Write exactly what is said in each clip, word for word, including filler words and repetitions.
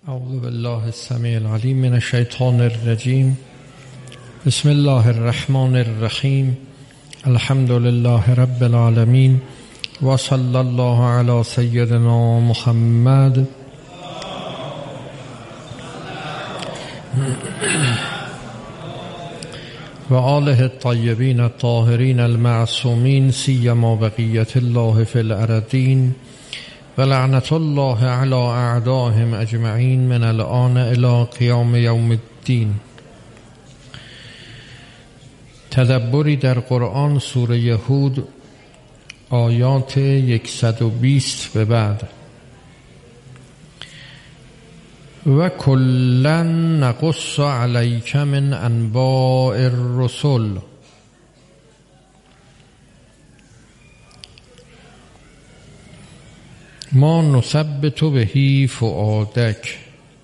اعوذ بالله السمیع العلیم من الشیطان الرجیم. بسم الله الرحمن الرحیم. الحمد لله رب العالمین و صلی الله علی سیدنا محمد و آله الطیبین الطاهرین المعصومین سیما بقیت الله فی الارضین و لعنت الله علی اعدائهم اجمعین من الآن الی قیام یوم الدین. تدبری در قرآن، سوره هود، آیات صد و بیست به بعد. و کلا نقص علیک من انباء الرسل. ما نثبت به فؤادک.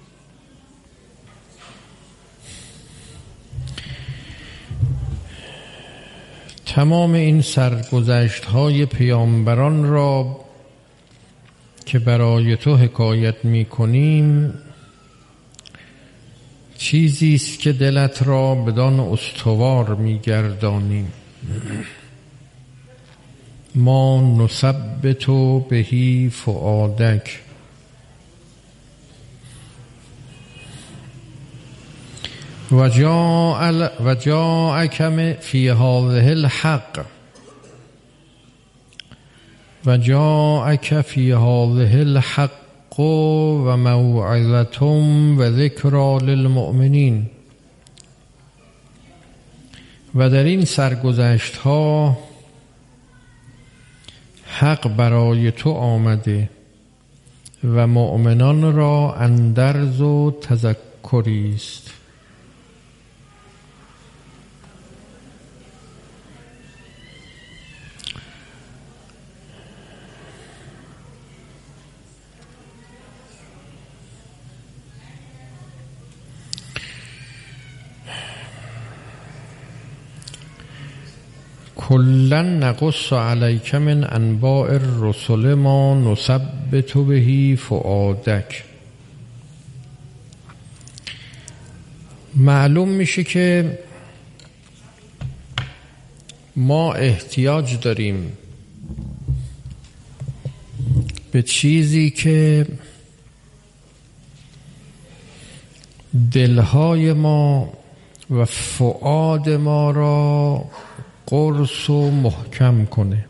تمام این سرگذشت های پیامبران را که برای تو حکایت می کنیم چیزی است که دلت را بدان استوار می گردانیم. ما نثبت به فؤادک. و جاء و جاءک فی هذه الحق و جاءک فی هذه الحق و موعظة و ذکری للمؤمنین. و در این سرگذشت ها حق برای تو آمده و مؤمنان را اندرز و تذکری است. کلا نقص علیک من انباء الرسل ما نثبت به فؤادک. معلوم میشه که ما احتیاج داریم به چیزی که دلهای ما و فؤاد ما را قرص و محکم کنه.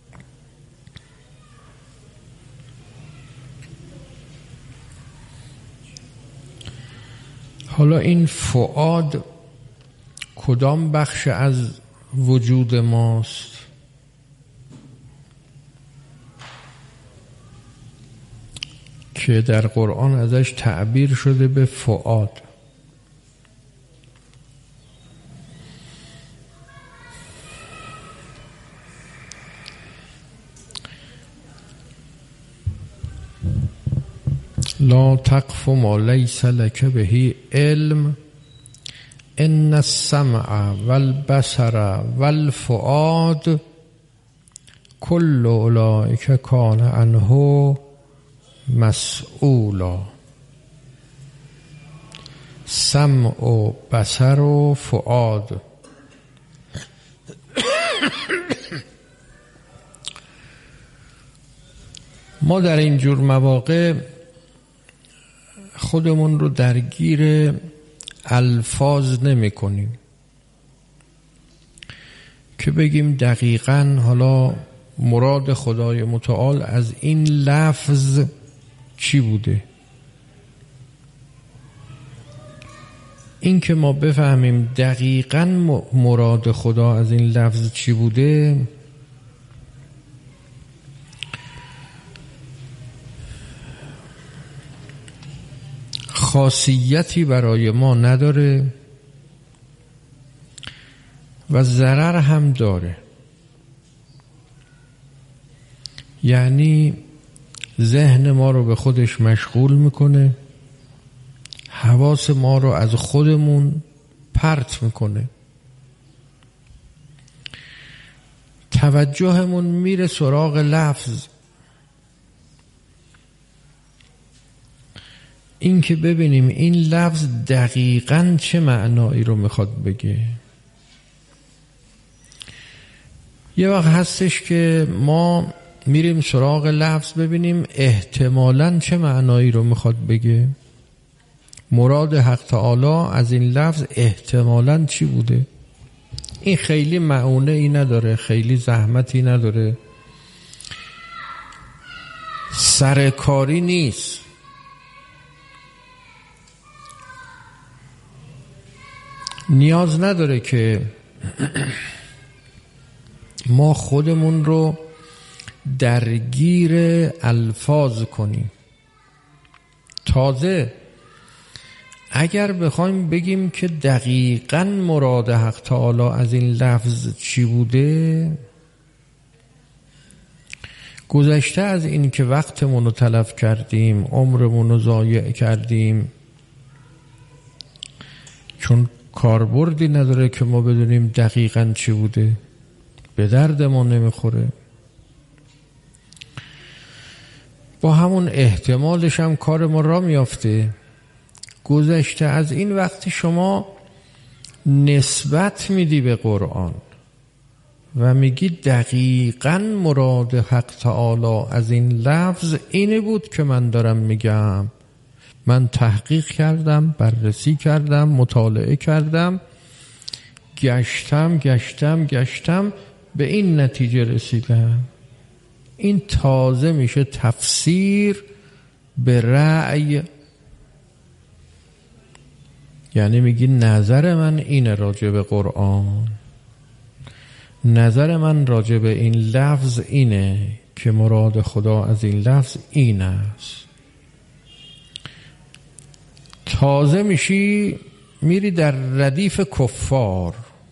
حالا این فؤاد کدام بخش از وجود ماست؟ که در قرآن ازش تعبیر شده به فؤاد. لا تقف ما لیس لک به علم ان السمع والبصر والفؤاد کل اولئک کان عنه مسئولا. سمع و بصر و فؤاد. ما در این جور مواقع خودمون رو درگیر الفاظ نمی کنیم که بگیم دقیقاً حالا مراد خدای متعال از این لفظ چی بوده. این که ما بفهمیم دقیقاً مراد خدا از این لفظ چی بوده خاصیتی برای ما نداره و ضرر هم داره. یعنی ذهن ما رو به خودش مشغول میکنه، حواس ما رو از خودمون پرت میکنه، توجهمون میره سراغ لفظ این که ببینیم این لفظ دقیقاً چه معنایی رو میخواد بگه. یه وقت هستش که ما میریم سراغ لفظ ببینیم احتمالاً چه معنایی رو میخواد بگه. مراد حق تعالی از این لفظ احتمالاً چی بوده؟ این خیلی معونه ای نداره، خیلی زحمتی نداره، سرکاری نیست. نیاز نداره که ما خودمون رو درگیر الفاظ کنیم. تازه اگر بخوایم بگیم که دقیقاً مراد حق تعالی از این لفظ چی بوده، گذشته از این که وقتمون رو تلف کردیم، عمرمون رو ضایع کردیم، چون کاربردی نداره که ما بدونیم دقیقاً چی بوده، به درد ما نمیخوره. با همون احتمالش هم کار ما را میافته. گذشته از این وقتی شما نسبت میدی به قرآن و میگی دقیقاً مراد حق تعالی از این لفظ اینه بود که من دارم میگم، من تحقیق کردم، بررسی کردم، مطالعه کردم، گشتم گشتم گشتم به این نتیجه رسیدم. این تازه میشه تفسیر به رأی. یعنی میگی نظر من اینه راجع به قرآن، نظر من راجع به این لفظ اینه که مراد خدا از این لفظ این است. تازه میشی میری در ردیف کفار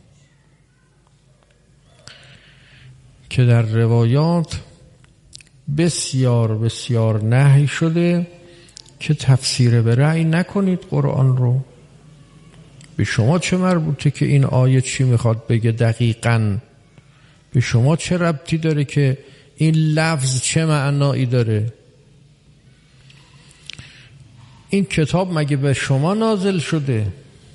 که در روایات بسیار بسیار نهی شده که تفسیر به رأی نکنید قرآن رو. به شما چه مربوطه که این آیه چی میخواد بگه دقیقاً؟ به شما چه ربطی داره که این لفظ چه معنایی داره؟ این کتاب مگه به شما نازل شده؟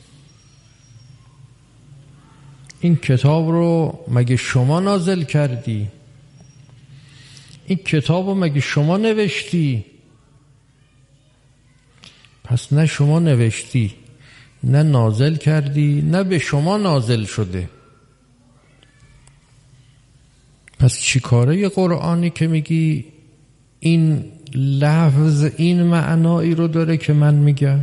این کتاب رو مگه شما نازل کردی؟ این کتاب رو مگه شما نوشتی؟ پس نه شما نوشتی، نه نازل کردی، نه به شما نازل شده. پس چی کاره قرآنی که میگی این لفظ این معنایی رو داره که من میگم؟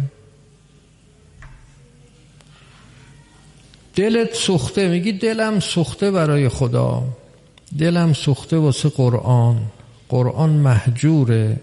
دلت سوخته، میگی دلم سوخته برای خدا، دلم سوخته واسه قرآن، قرآن مهجوره.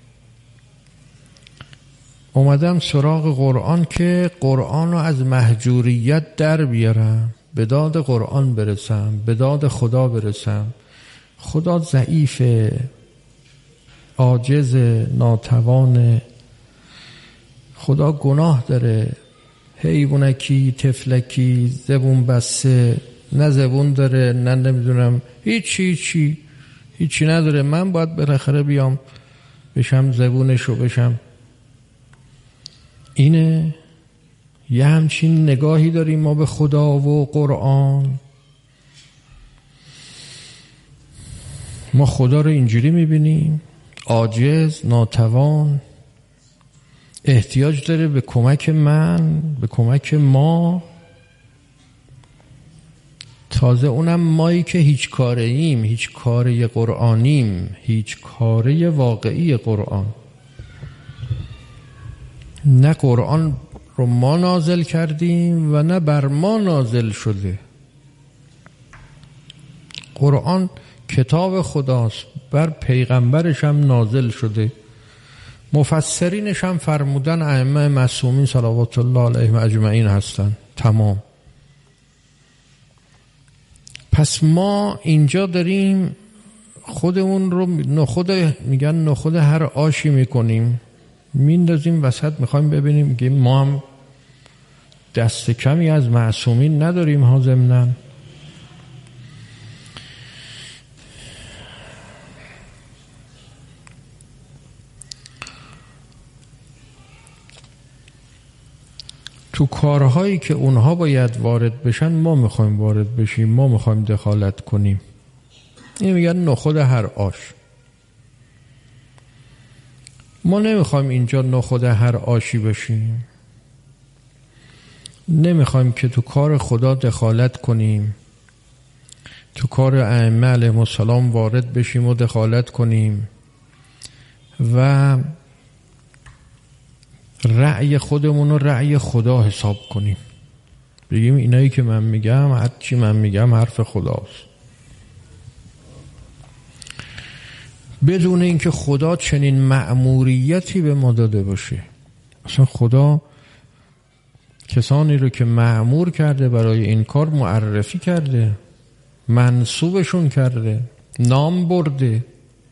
اومدم سراغ قرآن که قرآن رو از مهجوریت در بیارم، به داد قرآن برسم، به داد خدا برسم. خدا ضعیفه، عاجز، ناتوانه، خدا گناه داره، حیوانکی، طفلکی، زبون بسته، نه زبون داره، نه نمیدونم هیچی هیچی هیچی نداره. من باید بالاخره بیام بشم زبونشو بشم. اینه یه همچین نگاهی داریم ما به خدا و قرآن. ما خدا رو اینجوری میبینیم، عاجز، ناتوان، احتیاج داره به کمک من، به کمک ما. تازه اونم مایی که هیچ کاره ایم، هیچ کاره قرآنیم، هیچ کاره واقعی قرآن. نه قرآن رو ما نازل کردیم و نه بر ما نازل شده. قرآن کتاب خداست، بر پیغمبرش هم نازل شده. مفسرینش هم فرمودن ائمه معصومین صلوات الله علیهم اجمعین هستن. تمام. پس ما اینجا داریم خودمون رو نخود، میگن نخود هر آشی میکنیم، میندازیم وسط، میخوایم ببینیم که ما هم دست کمی از معصومین نداریم ها. ضمناً تو کارهایی که اونها باید وارد بشن ما میخوایم وارد بشیم، ما میخوایم دخالت کنیم. این میگن نخود هر آش. ما نمیخوایم اینجا نخود هر آشی بشیم، نمیخوایم که تو کار خدا دخالت کنیم، تو کار ائمه علیهم السلام وارد بشیم و دخالت کنیم و رأی خودمون رو رأی خدا حساب کنیم، بگیم اینایی که من میگم، هر چی من میگم حرف خداست، بدون اینکه خدا چنین مأموریتی به ما داده باشه. اصلا خدا کسانی رو که مأمور کرده برای این کار معرفی کرده، منصوبشون کرده، نام برده.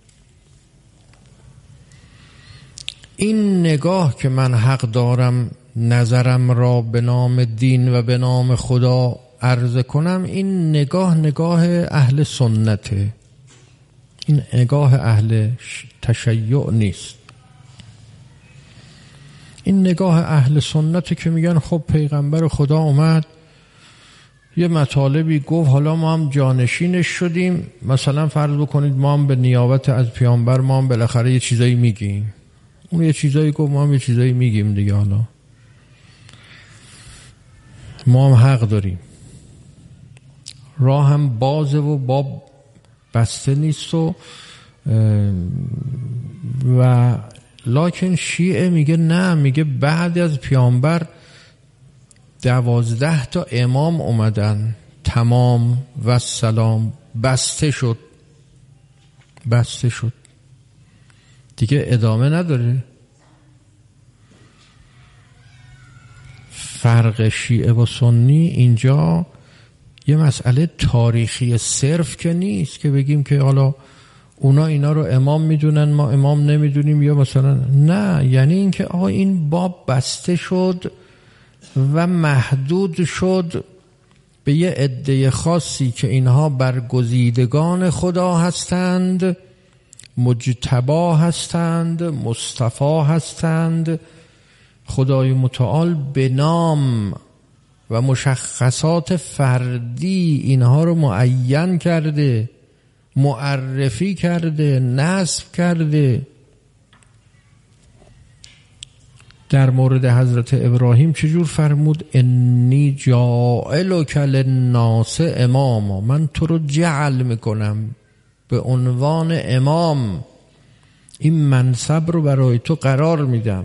این نگاه که من حق دارم نظرم را به نام دین و به نام خدا عرضه کنم، این نگاه نگاه اهل سنته، این نگاه اهل تشیع نیست. این نگاه اهل سنته که میگن خب پیغمبر خدا اومد یه مطالبی گفت، حالا ما هم جانشینش شدیم، مثلا فرض بکنید ما هم به نیابت از پیامبر ما هم بالاخره یه چیزایی میگیم، اون یه چیزایی گفت ما هم یه چیزایی میگیم دیگه، حالا ما هم حق داریم، راه هم بازه و باب بسته نیست و و لکن شیعه میگه نه، میگه بعد از پیامبر دوازده تا امام اومدن، تمام و سلام، بسته شد، بسته شد دیگه، ادامه نداره. فرق شیعه و سنی اینجا یه مسئله تاریخی صرف که نیست که بگیم که حالا اونا اینا رو امام میدونن ما امام نمیدونیم، یا مثلا نه، یعنی اینکه آقا این باب بسته شد و محدود شد به یه عده خاصی که اینها برگزیدگان خدا هستند، مجتبا هستند، مصطفی هستند. خدای متعال به نام و مشخصات فردی اینها رو معین کرده، معرفی کرده، نصب کرده. در مورد حضرت ابراهیم چجور فرمود؟ انی جاعلک للناس اماما، من تو رو جعل میکنم به عنوان امام، این منصب رو برای تو قرار میدم.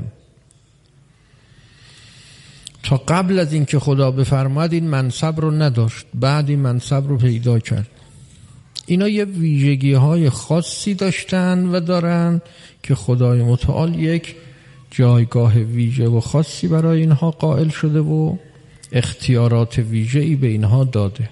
تا قبل از اینکه خدا بفرماد این منصب رو نداشت، بعد این منصب رو پیدا کرد. اینا یه ویژگی های خاصی داشتن و دارن که خدای متعال یک جایگاه ویژه و خاصی برای اینها قائل شده و اختیارات ویژه‌ای به اینها داده.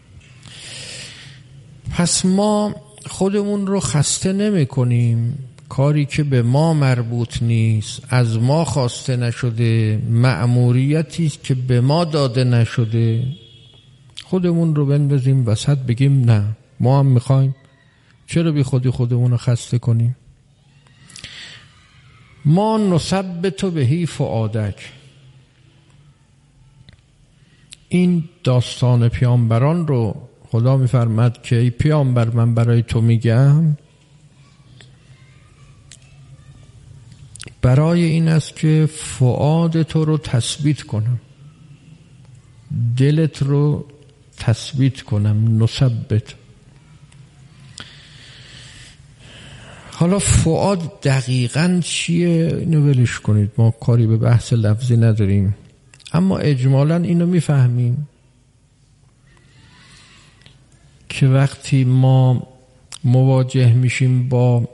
پس ما خودمون رو خسته نمی کنیم، کاری که به ما مربوط نیست، از ما خواسته نشده، مأموریتی است که به ما داده نشده، خودمون رو بندازیم وسط بگیم نه ما هم میخوایم. چرا بی خودی خودمون رو خسته کنیم؟ ما نثبت بهی فؤادک، این داستان پیامبران رو خدا میفرماد که ای پیامبر من برای تو میگم برای این است که فؤاد تو رو تثبیت کنم، دلت رو تثبیت کنم. نثبت. حالا فؤاد دقیقاً چیه اینو ولش کنید، ما کاری به بحث لفظی نداریم، اما اجمالاً اینو میفهمیم که وقتی ما مواجه میشیم با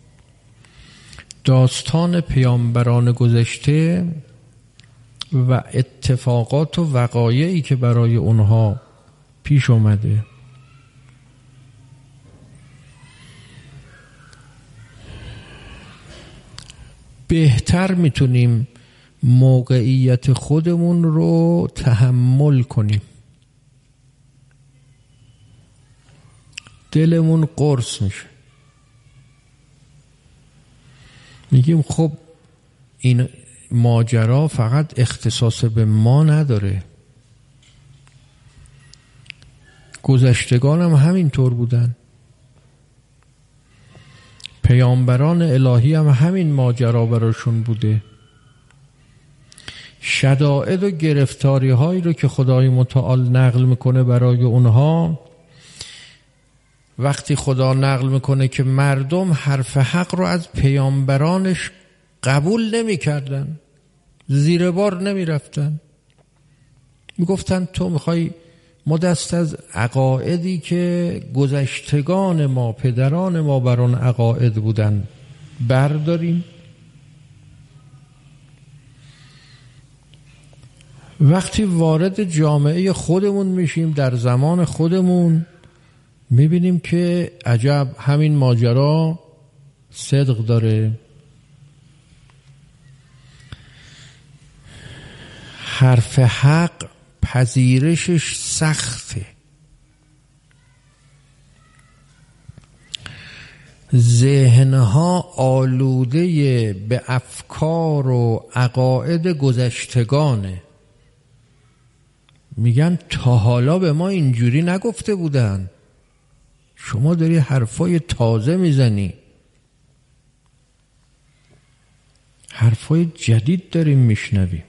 داستان پیامبران گذشته و اتفاقات و وقایعی که برای اونها پیش اومده، بهتر میتونیم موقعیت خودمون رو تحمل کنیم. دلمون قرص میشه، میگیم خب این ماجرا فقط اختصاص به ما نداره، گذشتگان هم همینطور بودن، پیامبران الهی هم همین ماجرا براشون بوده. شدائد و گرفتاری هایی رو که خدای متعال نقل میکنه برای اونها، وقتی خدا نقل میکنه که مردم حرف حق رو از پیامبرانش قبول نمی کردن، زیر بار نمی رفتن، می گفتن تو میخوای ما دست از عقایدی که گذشتگان ما پدران ما بر آن عقاید بودن برداریم؟ وقتی وارد جامعه خودمون میشیم در زمان خودمون میبینیم که عجب همین ماجرا صدق داره. حرف حق پذیرشش سخته، ذهنها آلوده به افکار و عقاید گذشتگانه. میگن تا حالا به ما اینجوری نگفته بودن، شما داری حرفای تازه میزنی، حرفای جدید داریم میشنویم.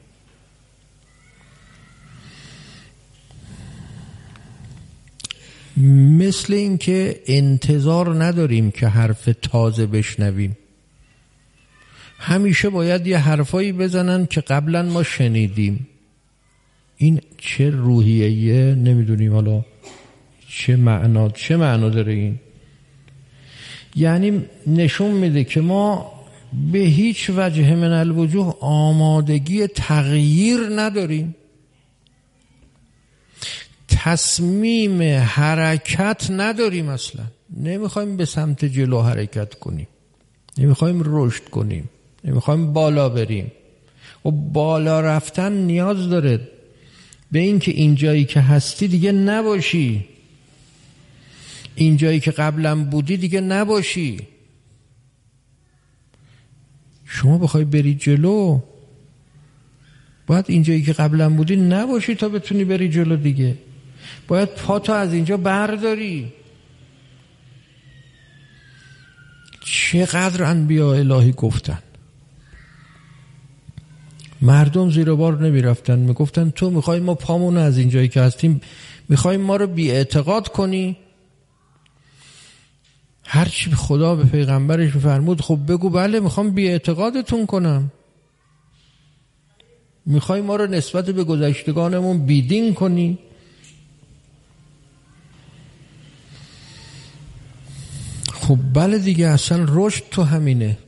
مثل این که انتظار نداریم که حرف تازه بشنویم، همیشه باید یه حرفایی بزنن که قبلا ما شنیدیم. این چه روحیه‌ایه نمیدونیم حالا چه معنا چه معنا داره این. یعنی نشون میده که ما به هیچ وجه من الوجوه آمادگی تغییر نداریم، تصمیم حرکت نداریم، اصلا نمیخوایم به سمت جلو حرکت کنیم، نمیخوایم رشد کنیم، نمیخوایم بالا بریم. و بالا رفتن نیاز داره به این که این جایی که هستی دیگه نباشی، این جایی که قبلا بودی دیگه نباشی. شما بخوای بری جلو باید این جایی که قبلا بودی نباشی تا بتونی بری جلو دیگه. باید پاتو از اینجا برداری. چقدر انبیاء الهی گفتن، مردم زیر بار نمی رفتن، می گفتن تو میخوای ما پامون از این جایی که هستیم میخوای ما رو بی اعتقاد کنی؟ هرچی خدا به پیغمبرش فرمود خب بگو بله میخوام بی اعتقادتون کنم. میخوای ما رو نسبت به گذشتگانمون بیدین کنی؟ خب بله دیگه، اصلا رشد تو همینه.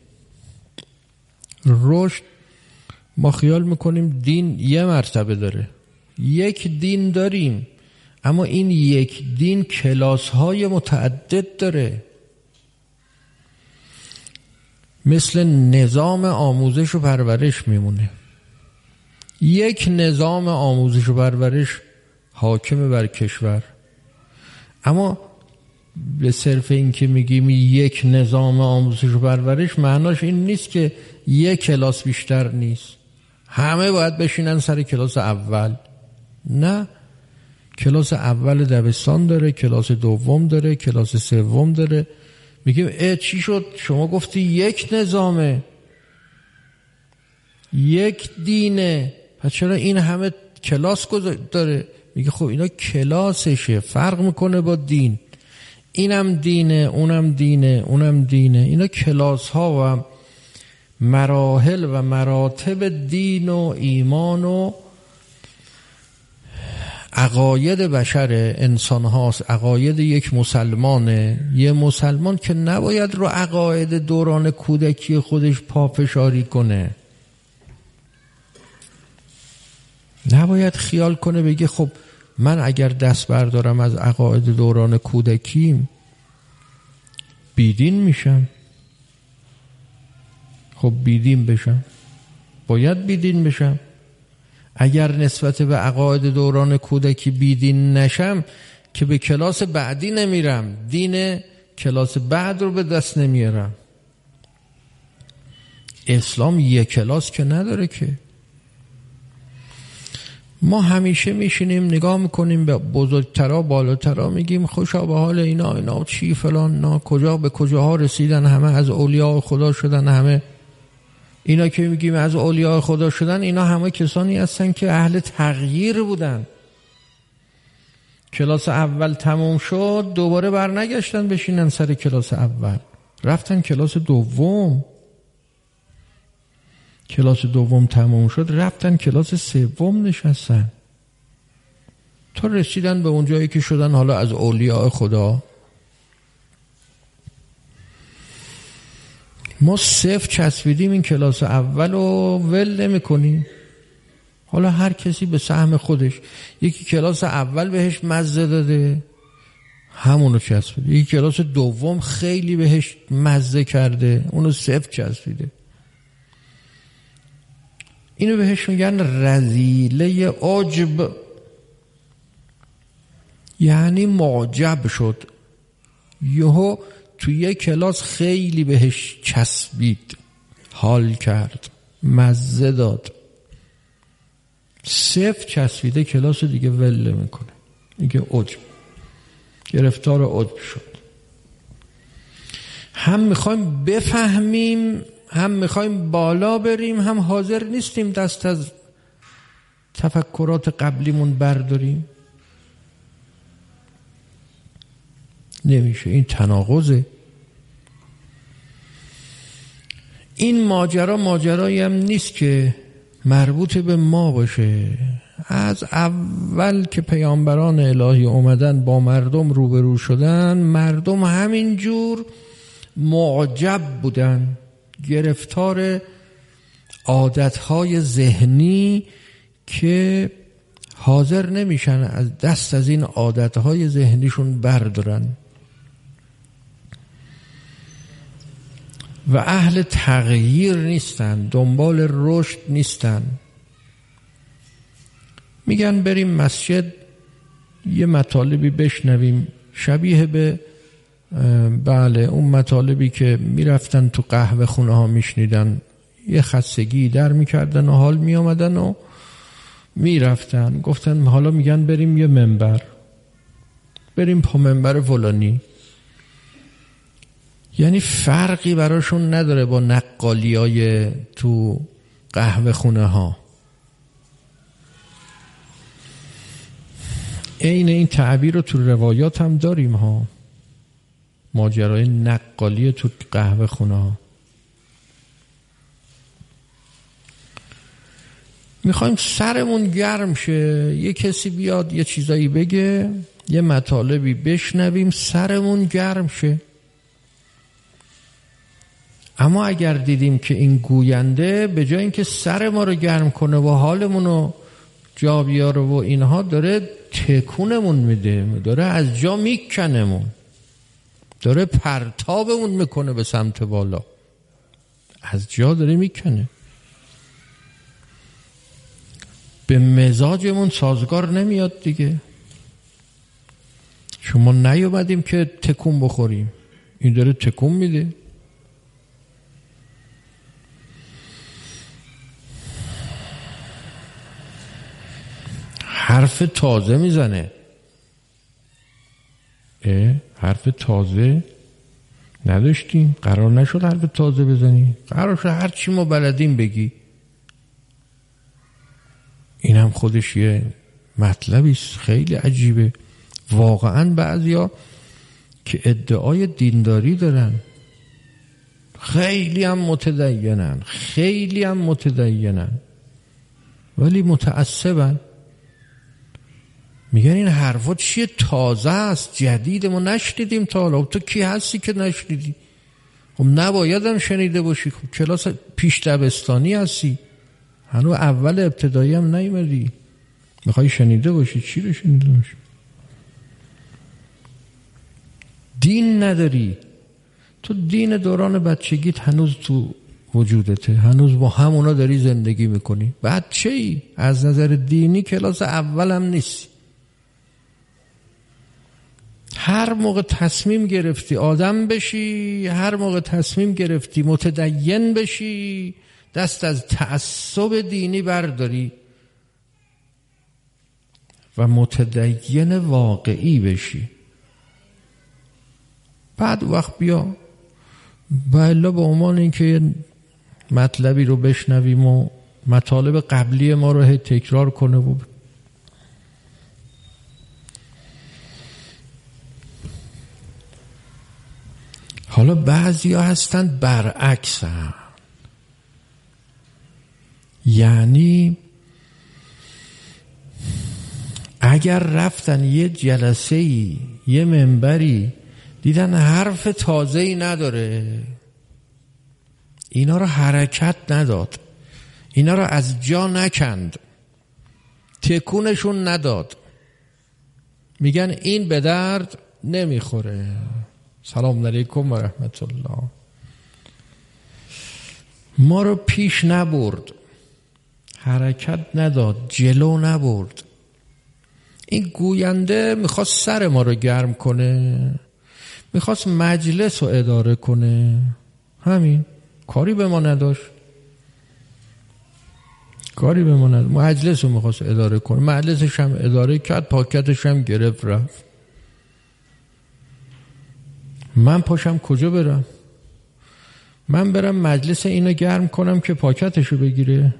رشد ما خیال میکنیم دین یه مرتبه داره، یک دین داریم، اما این یک دین کلاس‌های متعدد داره. مثل نظام آموزش و پرورش میمونه. یک نظام آموزش و پرورش حاکم بر کشور، اما به صرف این که میگیم یک نظام آموزش و پرورش معناش این نیست که یک کلاس بیشتر نیست، همه باید بشینن سر کلاس اول. نه، کلاس اول دبستان داره، کلاس دوم داره، کلاس سوم داره. میگیم اه چی شد شما گفتی یک نظامه، یک دینه، پس چرا این همه کلاس داره؟ میگه خب اینا کلاسشه، فرق میکنه با دین. اینم دینه، اونم دینه، اونم دینه. اینا کلاس ها و مراحل و مراتب دین و ایمان و عقاید بشر انسان هاست، عقاید یک مسلمانه. یه مسلمان که نباید رو عقاید دوران کودکی خودش پافشاری کنه، نباید خیال کنه بگه خب من اگر دست بردارم از عقاید دوران کودکیم بیدین میشم. خب بیدین بشم، باید بیدین بشم. اگر نسبت به عقاید دوران کودکی بیدین نشم که به کلاس بعدی نمیرم، دین کلاس بعد رو به دست نمیارم. اسلام یک کلاس که نداره که. ما همیشه میشینیم نگاه میکنیم به بزرگترا بالاترا، میگیم خوشا به حال اینا، اینا چی فلان، اینا کجا به کجاها رسیدن، همه از اولیاء خدا شدن. همه اینا که میگیم از اولیاء خدا شدن، اینا همه کسانی هستن که اهل تغییر بودن. کلاس اول تموم شد، دوباره برنگشتن بشینن سر کلاس اول، رفتن کلاس دوم. کلاس دوم تموم شد، رفتن کلاس سوم نشستن تا رسیدن به اون جایی که شدن حالا از اولیاء خدا. ما صفر چسبیدیم این کلاس اول رو ول نمی کنیم. حالا هر کسی به سهم خودش، یکی کلاس اول بهش مزه داده همونو چسبیده، یکی کلاس دوم خیلی بهش مزه کرده اونو صفر چسبیده. اینو بهش میگن رذیله عجب، یعنی معجب شد، یهو توی یک کلاس خیلی بهش چسبید، حال کرد، مزه داد. صفر چسبیده کلاس دیگه ول میکنه، میگه عجب، گرفتار عجب شد. هم میخوایم بفهمیم، هم میخوایم بالا بریم، هم حاضر نیستیم دست از تفکرات قبلیمون برداریم. نمیشه، این تناقضه. این ماجرا ماجرایی هم نیست که مربوط به ما باشه. از اول که پیامبران الهی اومدن با مردم روبرو شدن، مردم همینجور معجب بودن، گرفتار عادتهای ذهنی که حاضر نمیشن از دست از این عادتهای ذهنیشون بردارن و اهل تغییر نیستن، دنبال رشد نیستن. میگن بریم مسجد یه مطالبی بشنویم شبیه به بله اون مطالبی که میرفتن تو قهوه خونه ها میشنیدن، یه خستگی در میکردن و حال میامدن و میرفتن. گفتن حالا میگن بریم یه منبر، بریم پا منبر فلانی. یعنی فرقی براشون نداره با نقالی های تو قهوه خونه ها. عین این تعبیر رو تو روایات هم داریم ها، ماجرای نقالی تو قهوه خونه ها. میخوایم سرمون گرم شه، یه کسی بیاد یه چیزایی بگه، یه مطالبی بشنویم، سرمون گرم شه. اما اگر دیدیم که این گوینده به جای اینکه سر ما رو گرم کنه و حالمون رو جا بیاره و اینها، داره تکونمون میده، داره از جا میکنمون، داره پرتابمون میکنه به سمت بالا، از جا داره میکنه، به مزاجمون سازگار نمیاد دیگه. شما نیومدیم که تکون بخوریم، این داره تکون میده. حرف تازه میزنه. اه حرف تازه نداشتیم، قرار نشد حرف تازه بزنی، قرار شد هر چی ما بلدیم بگی. این هم خودش یه مطلبی خیلی عجیبه. واقعا بعضیا که ادعای دینداری دارن، خیلی هم متدینن، خیلی هم متدینن، ولی متعصبن. میگن این حرفا چیه، تازه است، جدید، ما نشنیدیم تا حالا. تو کی هستی که نشنیدی؟ خب نبایدم شنیده باشی، خب کلاس پیش دبستانی هستی، هنوز اول ابتدایی هم نیومدی، میخوای شنیده باشی؟ چی رو شنیده باشی؟ دین نداری تو، دین دوران بچگیت هنوز تو وجودته، هنوز با همونا داری زندگی میکنی. بچه ای از نظر دینی کلاس اول هم نیستی. هر موقع تصمیم گرفتی آدم بشی، هر موقع تصمیم گرفتی متدین بشی، دست از تعصب دینی برداری و متدین واقعی بشی، بعد وقت بیا بالا به عنوان اینکه مطلبی رو بشنویم و مطالب قبلی ما رو تکرار کنه. و حالا بعضی ها هستن برعکس هم. یعنی اگر رفتن یه جلسه‌ای یه منبری دیدن حرف تازه‌ای نداره، اینا رو حرکت نداد، اینا رو از جا نکند، تکونشون نداد، میگن این به درد نمیخوره. سلام علیکم و رحمت الله. ما رو پیش نبرد، حرکت نداد، جلو نبرد. این گوینده میخواست سر ما رو گرم کنه، میخواست مجلس رو اداره کنه، همین، کاری به ما نداشت، کاری به ما نداشت. مجلس رو میخواست اداره کنه، مجلسش هم اداره کرد، پاکتش هم گرفت رفت. من پاشم کجا برم؟ من برم مجلس اینو گرم کنم که پاکتشو بگیره؟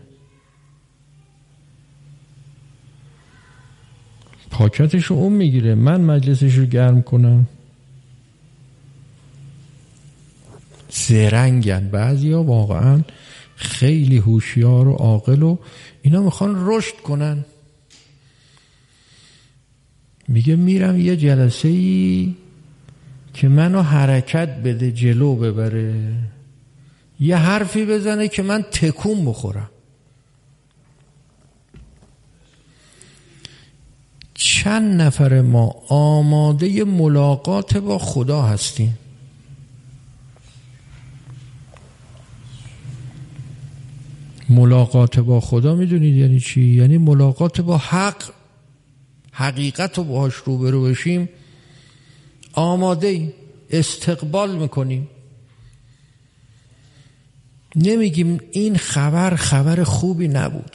پاکتشو اون میگیره، من مجلسشو گرم کنم؟ زرنگن بعضی ها، واقعا خیلی هوشیار و عاقل و اینا میخوان رشد کنن. میگه میرم یه جلسه ای که منو حرکت بده، جلو ببره، یه حرفی بزنه که من تکون بخورم. چند نفر ما آماده ملاقات با خدا هستیم؟ ملاقات با خدا میدونید یعنی چی؟ یعنی ملاقات با حق، حقیقت رو باهاش روبرو بشیم، آماده استقبال میکنیم. نمیگیم این خبر خبر خوبی نبود.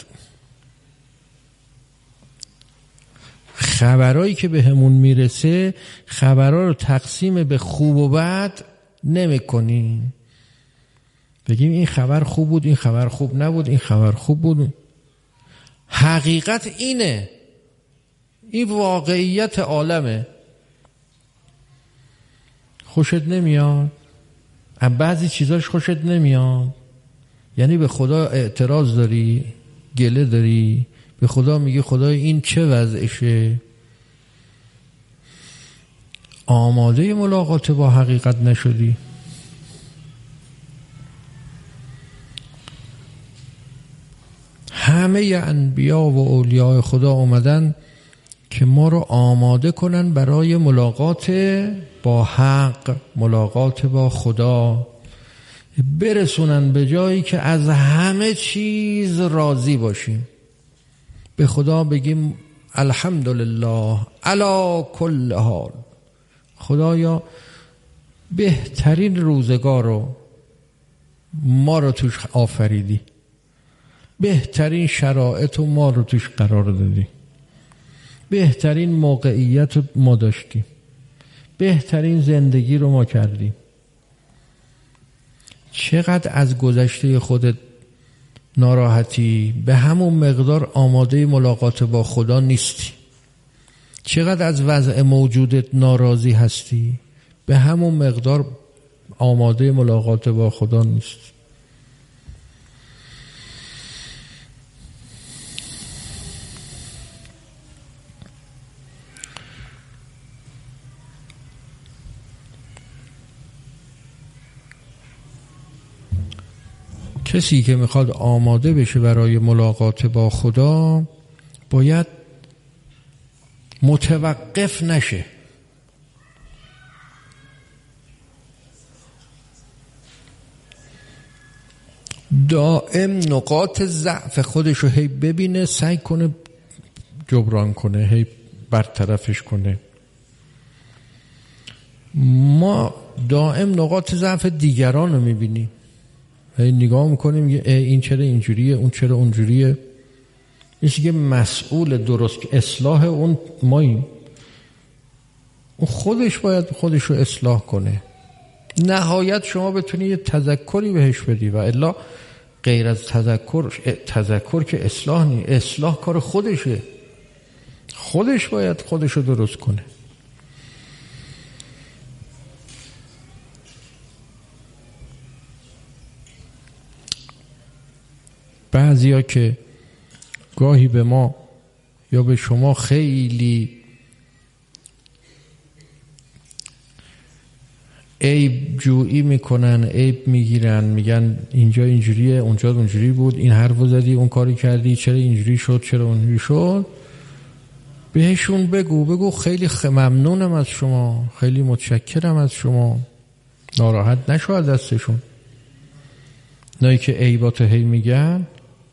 خبرایی که به همون میرسه خبرها رو تقسیم به خوب و بد نمی کنیم، بگیم این خبر خوب بود، این خبر خوب نبود، این خبر خوب بود. حقیقت اینه، این واقعیت عالمه. خوشت نمیاد؟ بعضی چیزاش خوشت نمیاد، یعنی به خدا اعتراض داری، گله داری، به خدا میگه خدای این چه وضعشه؟ آماده ملاقات با حقیقت نشدی. همه انبیا و اولیاء خدا اومدن که ما رو آماده کنن برای ملاقات با حق، ملاقات با خدا، برسونن به جایی که از همه چیز راضی باشیم، به خدا بگیم الحمدلله علی کل حال. خدایا بهترین روزگار رو ما رو توش آفریدی، بهترین شرایط رو ما رو توش قرار دادی، بهترین موقعیت رو ما داشتیم، بهترین زندگی رو ما کردیم. چقدر از گذشته خودت ناراحتی، به همون مقدار آماده ملاقات با خدا نیستی. چقدر از وضع موجودت ناراضی هستی، به همون مقدار آماده ملاقات با خدا نیستی. کسی که میخواد آماده بشه برای ملاقات با خدا باید متوقف نشه. دائم نقاط ضعف خودش رو هی ببینه، سعی کنه جبران کنه، هی برطرفش کنه. ما دائم نقاط ضعف دیگران رو میبینیم، نگاه میکنیم این چرا اینجوریه، اون چرا اونجوریه. میشه که مسئول درست اصلاح اون ماییم، اون خودش باید خودش رو اصلاح کنه. نهایت شما بتونی یه تذکری بهش بدی و الا غیر از تذکر تذکر که اصلاح نی، اصلاح کار خودشه، خودش باید خودش رو درست کنه. بعضیا که گاهی به ما یا به شما خیلی عیب جویی میکنن، عیب میگیرن، میگن اینجا اینجوریه، اونجا اونجوری بود، این حرفو زدی، اون کاری کردی، چرا اینجوری شد، چرا اونجوری شد. بهشون بگو بگو خیلی ممنونم از شما، خیلی متشکرم از شما، ناراحت نشو از دستشون. نایی که عیباتو هی میگن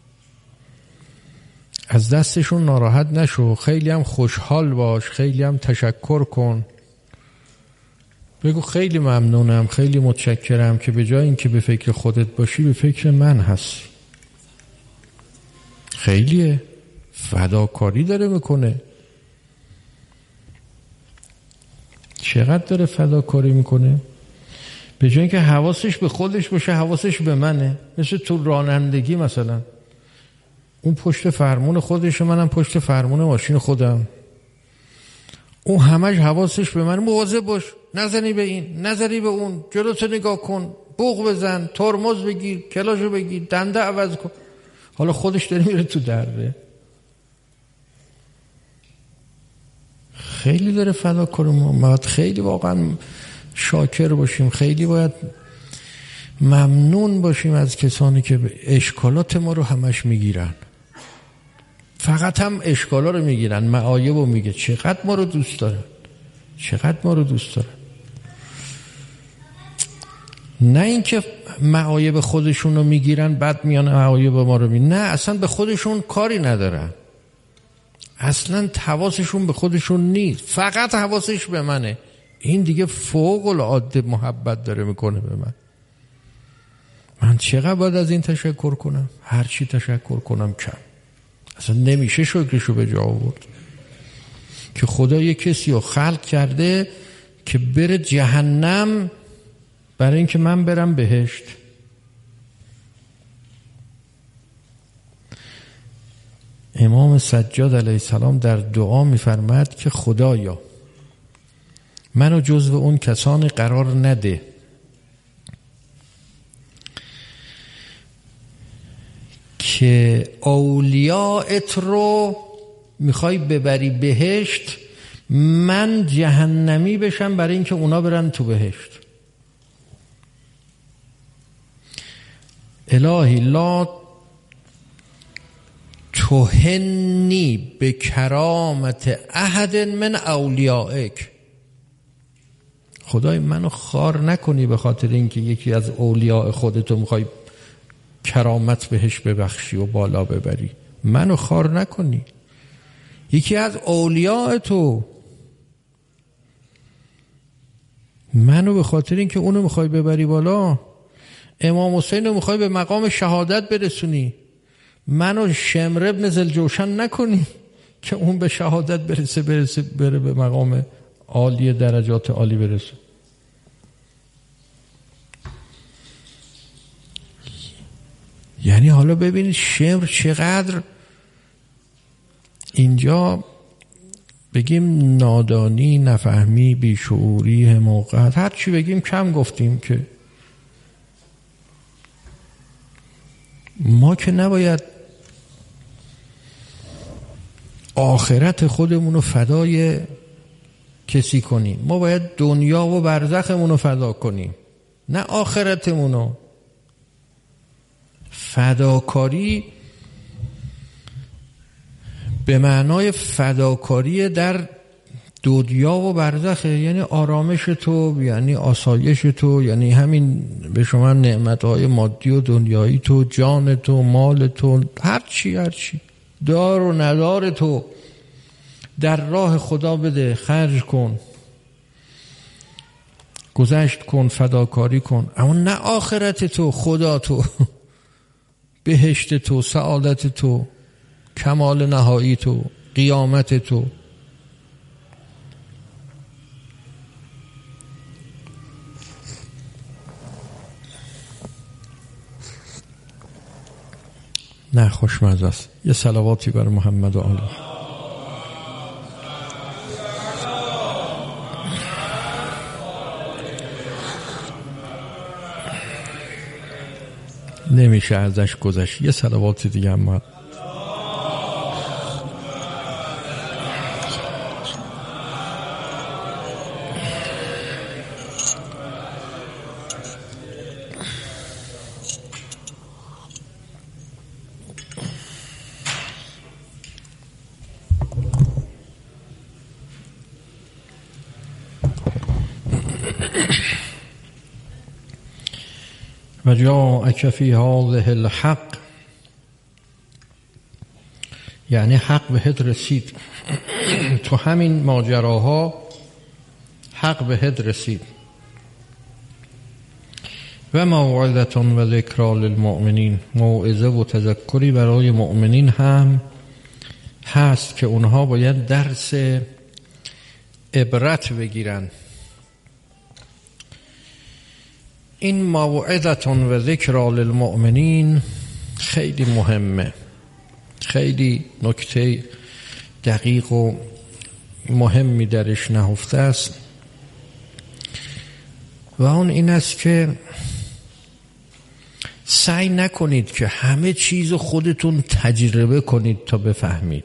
از دستشون ناراحت نشو، خیلی هم خوشحال باش، خیلی هم تشکر کن، بگو خیلی ممنونم، خیلی متشکرم که به جای اینکه به فکر خودت باشی به فکر من هستی. خیلیه، فداکاری داره میکنه. چقدر داره فداکاری میکنه؟ به جای اینکه حواسش به خودش باشه حواسش به منه. مثل تو رانندگی مثلا، اون پشت فرمون خودشه، منم پشت فرمون ماشین خودم، اون همش حواسش به من، مواظب باش نزنی به این، نزنی به اون، جلوتو نگاه کن، بوق بزن، ترمز بگیر، کلاشو بگیر، دنده عوض کن. حالا خودش داره میره تو درده. خیلی داره فداکاری. ما باید خیلی واقعا شاکر باشیم، خیلی باید ممنون باشیم از کسانی که اشکالات ما رو همش میگیرن. فقط هم اشکالا رو میگیرن، معایب رو میگه، چقدر ما رو دوست دارن، چقدر ما رو دوست دارن. نه اینکه معایب خودشون رو میگیرن بعد میان معایب ما رو میگیرن، نه اصلا به خودشون کاری ندارن، اصلا حواسشون به خودشون نیست، فقط حواسش به منه. این دیگه فوق العاده محبت داره میکنه به من. من چقدر باید از این تشکر کنم؟ هر چی تشکر کنم کم، اصلا نمیشه شکرشو به جا آورد که خدا یک کسی رو خلق کرده که بره جهنم برای اینکه من برم بهشت. امام سجاد علیه السلام در دعا میفرماد که خدایا منو جزو اون کسانی قرار نده که اولیاءت رو میخوای ببری بهشت، من جهنمی بشم برای اینکه اونا برن تو بهشت. الهی لا تهنی به کرامت احد من اولیائک. خدای منو خار نکنی به خاطر اینکه یکی از اولیاء خودتو میخوای کرامت بهش ببخشی و بالا ببری. منو خار نکنی. یکی از اولیاء تو منو به خاطر اینکه اونو میخوای ببری بالا، امام حسین رو میخوای به مقام شهادت برسونی، منو شمر ابن ذوالجوشن نکنی که اون به شهادت برسه برسه بره به مقام عالی درجات عالی برسه. یعنی حالا ببینید شمر چقدر اینجا بگیم نادانی، نفهمی، بیشعوری، حماقت، هر چی بگیم کم گفتیم که ما که نباید آخرت خودمون رو فدای کسی کنیم، ما باید دنیا و برزخمون رو فدا کنیم، نه آخرتمون رو. فداکاری به معنای فداکاری در دنیا و برزخ، یعنی آرامش تو، یعنی آسایش تو، یعنی همین به شما نعمتهای مادی و دنیایی تو، جان تو، مال تو، هر چی هر چی دار و ندار تو در راه خدا بده، خرج کن. گذشت کن، فداکاری کن، اما نه آخرت تو، خدا تو، بهشت تو، سعادت تو، کمال نهایی تو، قیامت تو. نه خوشمزه است. یه صلواتی بر محمد و آله. نمیشه ازش گذشت. یه صلواتی دیگه هم و جاءک فی هذه الحق، یعنی حق بهت رسید. تو همین ماجراها حق بهت رسید. و موعظة و ذکری للمؤمنین، موعظه و تذکری برای مؤمنین هم هست که اونها باید درس عبرت بگیرن. این موعظة و ذکری للمؤمنین خیلی مهمه، خیلی نکته دقیق و مهمی درش نهفته است و اون این است که سعی نکنید که همه چیز خودتون تجربه کنید تا بفهمید.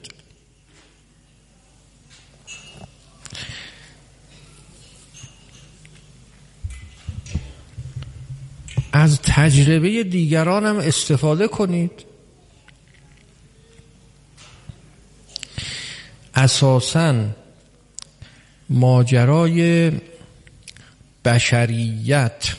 از تجربه دیگران هم استفاده کنید. اساساً ماجرای بشریت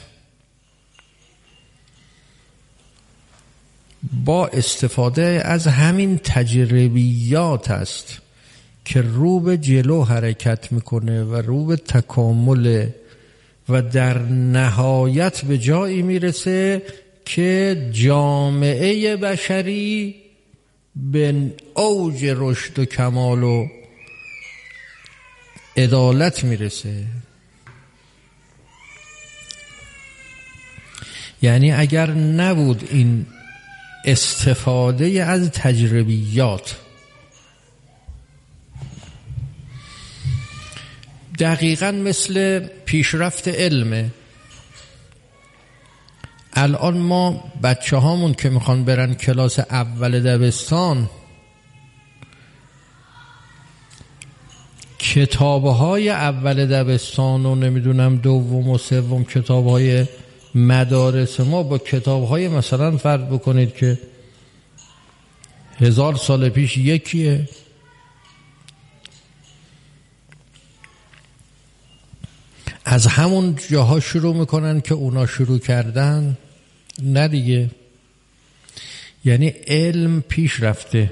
با استفاده از همین تجربیات است که رو به جلو حرکت میکنه و رو به تکامل و در نهایت به جایی میرسه که جامعه بشری به اوج رشد و کمال و عدالت میرسه. یعنی اگر نبود این استفاده از تجربیات، دقیقاً مثل پیشرفت علمه. الان ما بچه هامون که میخوان برن کلاس اول دبستان، کتابهای اول دبستان و نمیدونم دوم و سوم کتابهای مدارس ما با کتابهای مثلا فرض بکنید که هزار سال پیش یکیه. از همون جاها شروع میکنن که اونا شروع کردن. نه دیگه، یعنی علم پیش رفته.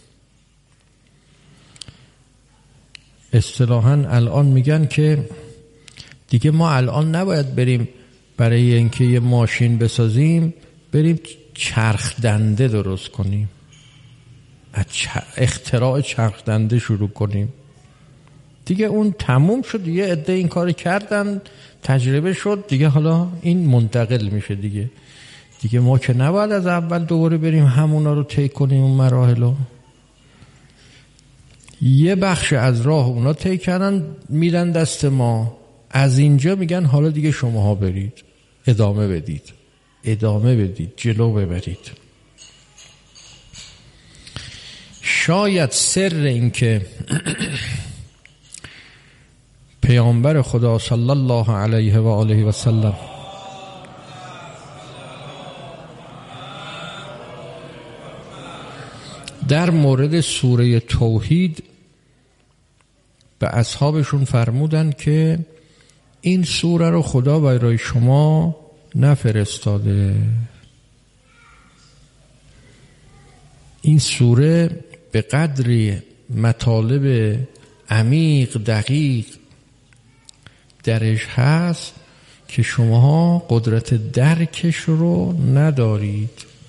اصطلاحاً الان میگن که دیگه ما الان نباید بریم برای اینکه یه ماشین بسازیم بریم چرخ دنده درست کنیم، از اختراع چرخ دنده شروع کنیم. دیگه اون تموم شد، دیگه عده این کار کردن، تجربه شد، دیگه حالا این منتقل میشه. دیگه دیگه ما که نباید از اول دوباره بریم همونا رو طی کنیم. اون مراحلو یه بخش از راه اونا طی کردن میدن دست ما، از اینجا میگن حالا دیگه شماها برید ادامه بدید، ادامه بدید، جلو ببرید. شاید سر این که پیامبر خدا صلی الله علیه و آله و سلم در مورد سوره توحید به اصحابشون فرمودن که این سوره رو خدا برای شما نفرستاده. این سوره به قدری مطالب عمیق دقیق درش هست که شماها قدرت درکش رو ندارید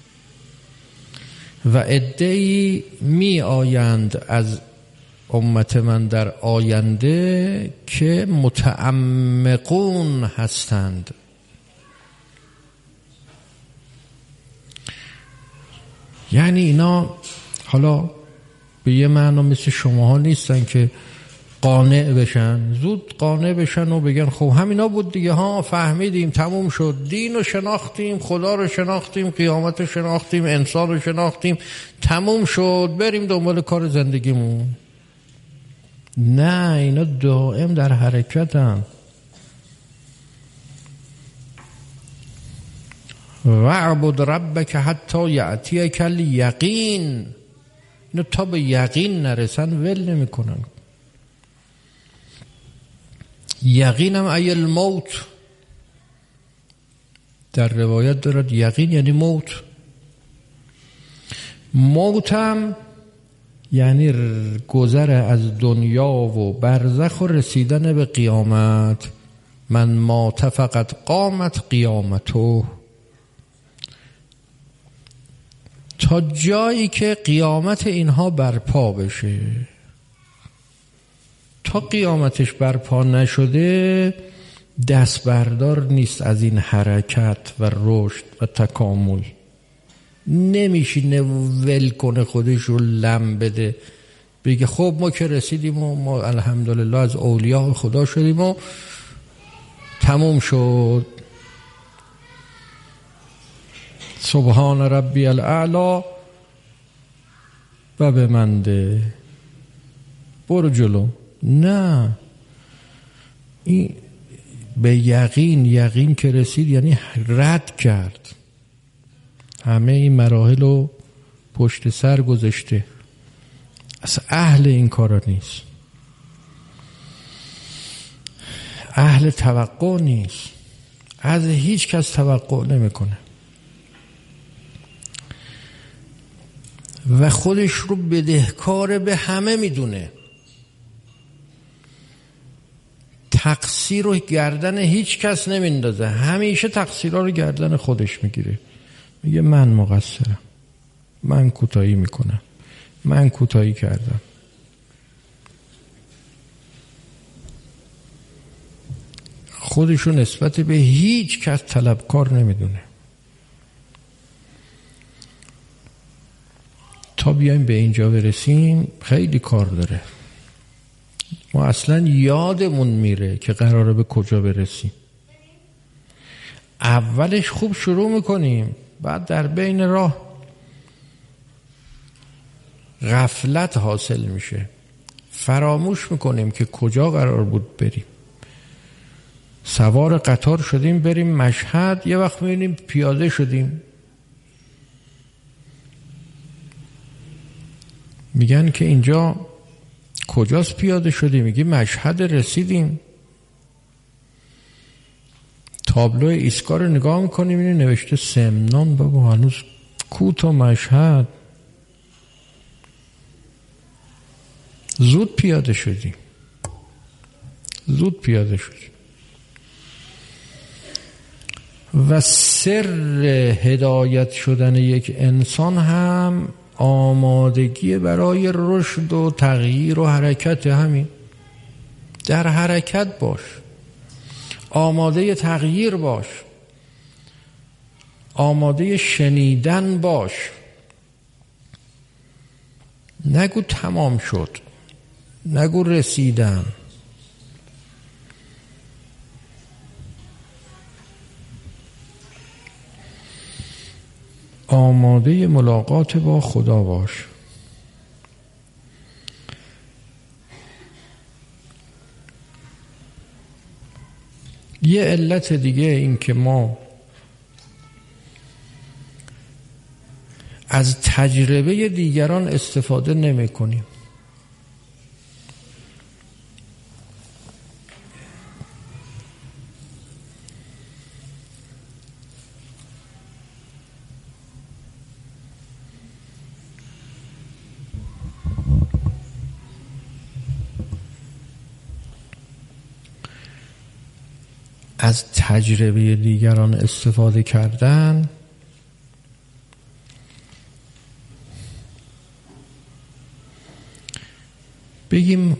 و عده‌ای می آیند از امت من در آینده که متعمقون هستند. یعنی اینا حالا به یه معنا مثل شماها نیستن که قانع بشن، زود قانع بشن و بگن خب همینا بود دیگه، ها فهمیدیم تموم شد، دین رو شناختیم، خدا رو شناختیم، قیامت رو شناختیم، انسان رو شناختیم، تموم شد، بریم دنبال کار زندگیمون. نه، اینا دائم در حرکتن. وَاعْبُدْ رَبَّكَ حَتَّى یَأْتِیَکَ الْیَقِین. اینا تا به یقین نرسن ول نمی کنن. یقین هم ای الموت، در روایت دارد یقین یعنی موت. موت هم یعنی گذر از دنیا و برزخ و رسیدن به قیامت. من مات فقط قامت قیامته، تا جایی که قیامت اینها برپا بشه. تا قیامتش برپا نشده دست بردار نیست از این حرکت و رشد و تکامل. نمیشینه ول کنه خودش رو لم بده بگه خب ما که رسیدیم و ما الحمدلله از اولیاء خدا شدیم و تموم شد. سبحان ربی الاعلا و به منده برو جلو. نه، این به یقین، یقین که رسید یعنی رد کرد، همه این مراحل رو پشت سر گذاشته، اصلا اهل این کارا نیست، اهل توقع نیست، از هیچ کس توقع نمیکنه و خودش رو بدهکار به همه میدونه. تقصیر رو گردن هیچ کس نمیندازه، همیشه تقصیرها رو گردن خودش میگیره، میگه من مقصرم، من کوتاهی میکنم، من کوتاهی کردم. خودش رو نسبت به هیچ کس طلبکار نمیدونه. تا بیایم به اینجا برسیم خیلی کار داره. ما اصلا یادمون میره که قراره به کجا برسیم. اولش خوب شروع میکنیم، بعد در بین راه غفلت حاصل میشه، فراموش میکنیم که کجا قرار بود بریم. سوار قطار شدیم بریم مشهد، یه وقت میبینیم پیاده شدیم، میگن که اینجا کجاست پیاده شدیم؟ میگی مشهد رسیدیم. تابلو ایستگاه رو نگاه میکنیم اینه نوشته سمنان، بابا هنوز کوت و مشهد. زود پیاده شدیم، زود پیاده شدیم. و سر هدایت شدن یک انسان هم آمادگی برای رشد و تغییر و حرکت. همین در حرکت باش، آماده تغییر باش، آماده شنیدن باش. نگو تمام شد، نگو رسیدم. آماده ملاقات با خدا باش. یه علت دیگه این که ما از تجربه دیگران استفاده نمی کنیم. از تجربه دیگران استفاده کردن، بگیم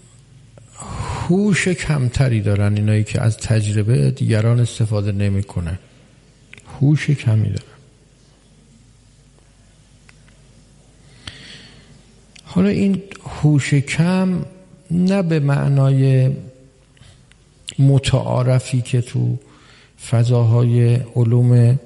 هوش کمتری دارن اینایی که از تجربه دیگران استفاده نمی کنن. هوش کمی دارن. حالا این هوش کم نه به معنای متعارفی که تو فضاهای علوم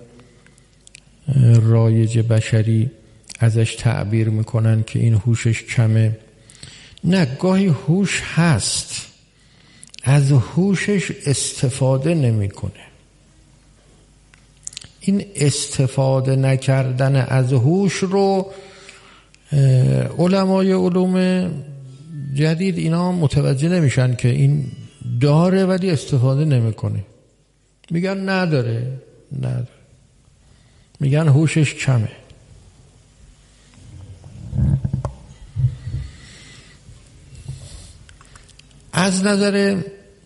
رایج بشری ازش تعبیر میکنن که این هوشش کمه. نه، گاهی هوش هست، از هوشش استفاده نمیکنه. این استفاده نکردن از هوش رو علمای علوم جدید اینا متوجه نمیشن که این داره ولی استفاده نمیکنه. میگن نداره، نداره. میگن هوشش کمه. از نظر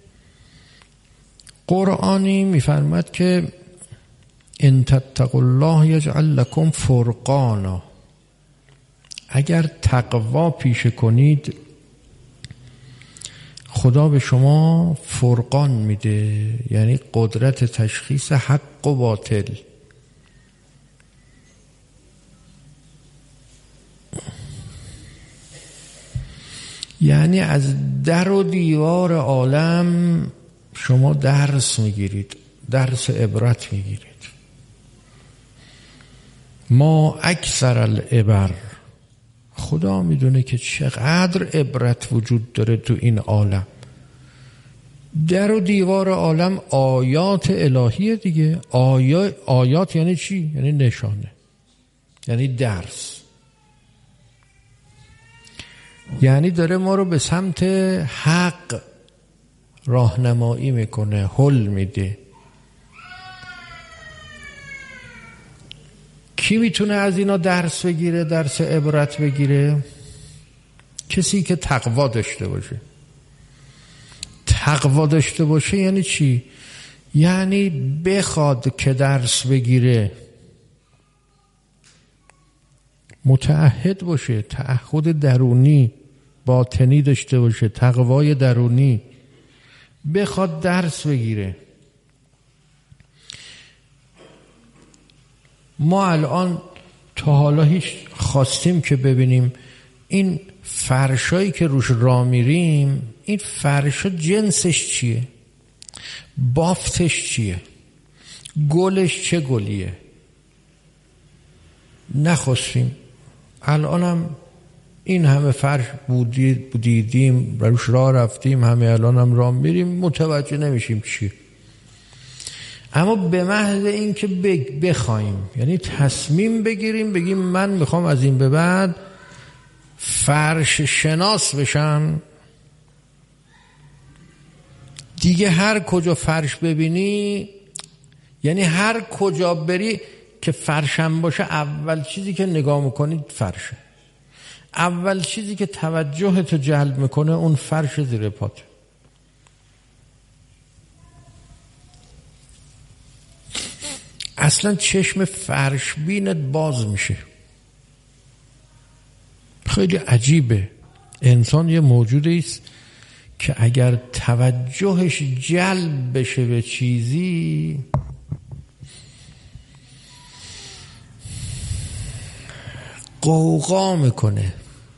قرآنی میفرماد که ان تتقوا الله یجعل لکم فرقانا، اگر تقوا پیشه کنید خدا به شما فرقان میده، یعنی قدرت تشخیص حق و باطل. یعنی از در و دیوار عالم شما درس میگیرید، درس عبرت میگیرید. ما اکثر العبر، خدا میدونه که چقدر عبرت وجود داره تو این عالم. در و دیوار عالم آیات الهیه دیگه. آیا... آیات یعنی چی؟ یعنی نشانه، یعنی درس، یعنی داره ما رو به سمت حق راهنمایی میکنه، هل میده. کی میتونه از اینا درس بگیره، درس عبرت بگیره؟ کسی که تقوا داشته باشه. تقوا داشته باشه یعنی چی؟ یعنی بخواد که درس بگیره، متعهد باشه، تعهد درونی باطنی داشته باشه، تقوای درونی، بخواد درس بگیره. ما الان تا حالا هیچ خواستیم که ببینیم این فرشایی که روش راه میریم، این فرشا جنسش چیه؟ بافتش چیه؟ گلش چه گلیه؟ نخواستیم. الانم این همه فرش بودید بودیدیم، روش راه رفتیم، همه الانم راه میریم، متوجه نمیشیم چیه. اما به محض این که بخوایم، یعنی تصمیم بگیریم، بگیم من میخوام از این به بعد فرش شناس بشم، دیگه هر کجا فرش ببینی، یعنی هر کجا بری که فرشم باشه، اول چیزی که نگاه میکنید فرشه. اول چیزی که توجهتو جلب میکنه اون فرش زیر پات. اصلا چشم فرش بینت باز میشه. خیلی عجیبه. انسان یه موجودی است که اگر توجهش جلب بشه به چیزی، قوقا میکنه.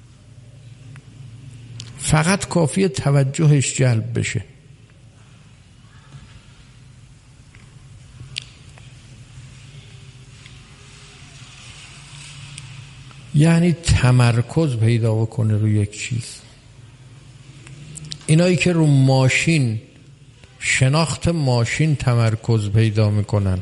فقط کافیه توجهش جلب بشه. یعنی تمرکز پیدا بکنه روی یک چیز. اینایی که رو ماشین، شناخت ماشین تمرکز پیدا میکنن،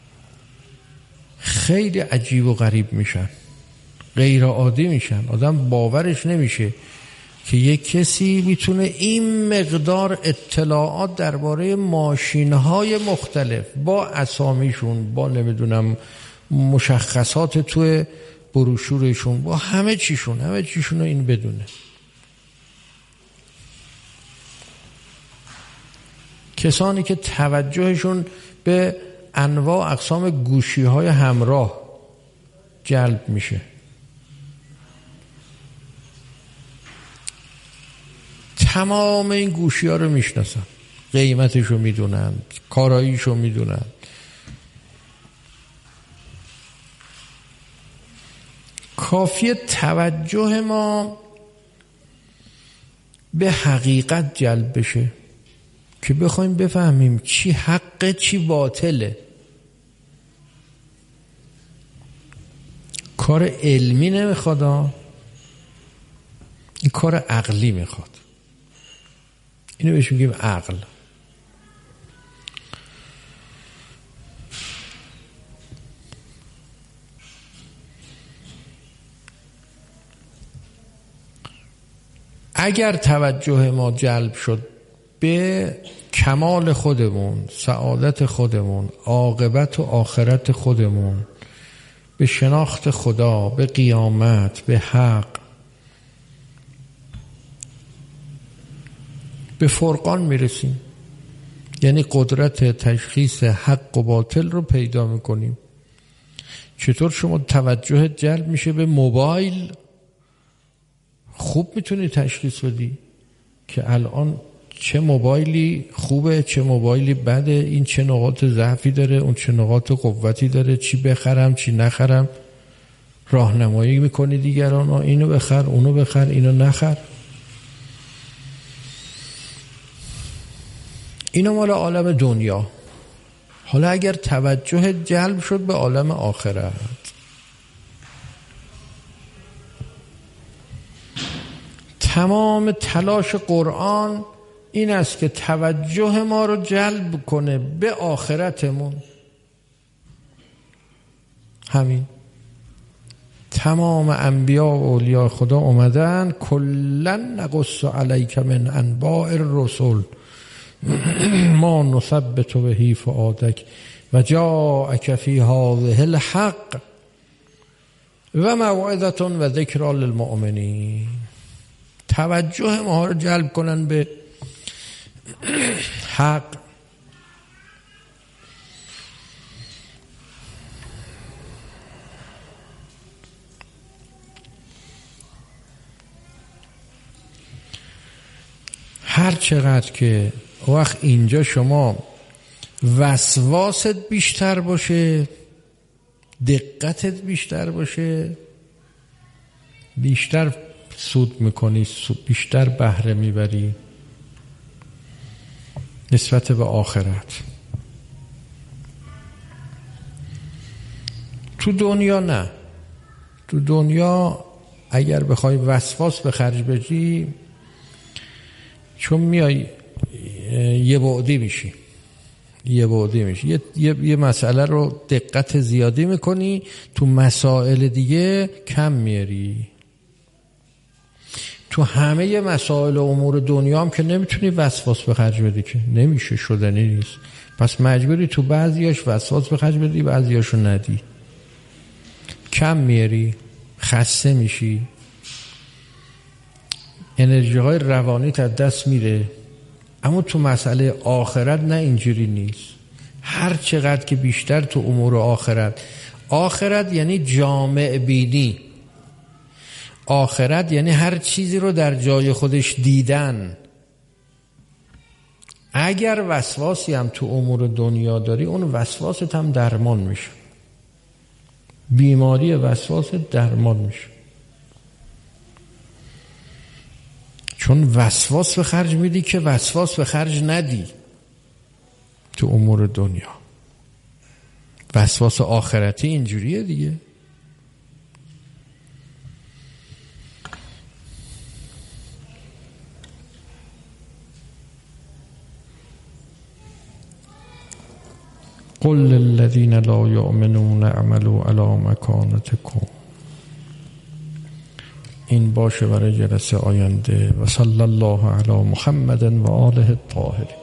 خیلی عجیب و غریب میشن، غیر عادی میشن. آدم باورش نمیشه که یک کسی میتونه این مقدار اطلاعات درباره ماشین‌های مختلف با اسامیشون، با نمیدونم مشخصات توی بروشورشون، با همه چیشون همه چیشون رو این بدونه. کسانی که توجهشون به انواع اقسام گوشی های همراه جلب میشه. تمام این گوشی ها رو میشناسن، قیمتشو میدونن، کاراییشو میدونن. کافیه توجه ما به حقیقت جلب بشه که بخوایم بفهمیم چی حقه چی باطله. کار علمی نمیخواد، این کار عقلی میخواد. اینو بهش میگیم عقل. اگر توجه ما جلب شد به کمال خودمون، سعادت خودمون، عاقبت و آخرت خودمون، به شناخت خدا، به قیامت، به حق، به فرقان میرسیم. یعنی قدرت تشخیص حق و باطل رو پیدا میکنیم. چطور شما توجه جلب میشه به موبایل؟ خوب میتونی تشخیص بدی که الان چه موبایلی خوبه، چه موبایلی بده، این چه نقاط ضعفی داره، اون چه نقاط قوتی داره، چی بخرم چی نخرم. راهنمایی میکنی دیگران، اینو بخر اونو بخر اینو نخر. اینو مال عالم دنیا. حالا اگر توجه جلب شد به عالم آخرت، تمام تلاش قرآن این است که توجه ما رو جلب کنه به آخرتمون. همین. تمام انبیا و اولیاء خدا اومدن کلن نقص علیک من انباء الرسل ما نثبت به فؤادک و جاءک فی هذه الحق و موعظة و ذکری للمؤمنین. توجه ما رو جلب کنن به حق. هر چقدر که وقت اینجا شما وسواست بیشتر باشه، دقتت بیشتر باشه، بیشتر سود میکنی، بیشتر بهره میبری نسبت به آخرت. تو دنیا نه. تو دنیا اگر بخوای وسواس به خرج بدی، چون میای یه بعدی میشی یه بعدی میشی یه, یه،, یه مسئله رو دقت زیادی میکنی، تو مسائل دیگه کم میاری. تو همه مسائل و امور دنیا هم که نمیتونی وسواس به خرج بدی، که نمیشه، شدنی نیست. پس مجبوری تو بعضیاش وسواس به خرج بدی، بعضیاشو ندی. کم میاری، خسته میشی، انرژی های روانی تا دست میره. اما تو مسئله آخرت نه، اینجوری نیست. هر چقدر که بیشتر تو امور آخرت، آخرت یعنی جامع بینی، آخرت یعنی هر چیزی رو در جای خودش دیدن. اگر وسواسی هم تو امور دنیا داری، اون وسواست هم درمان میشه. بیماری وسواس درمان میشه، چون وسواس به خرج میدی که وسواس به خرج ندی تو امور دنیا. وسواس آخرتی اینجوریه دیگه. قل للذین لا یؤمنون اعملوا علی مکانتکم. این باشه برای جلسه آینده. و صلی الله علی محمد و آله الطاهرین.